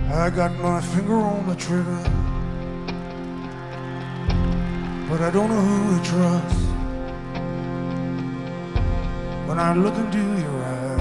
I got my finger on the trigger, but I don't know who to trust. When I look into your eyes,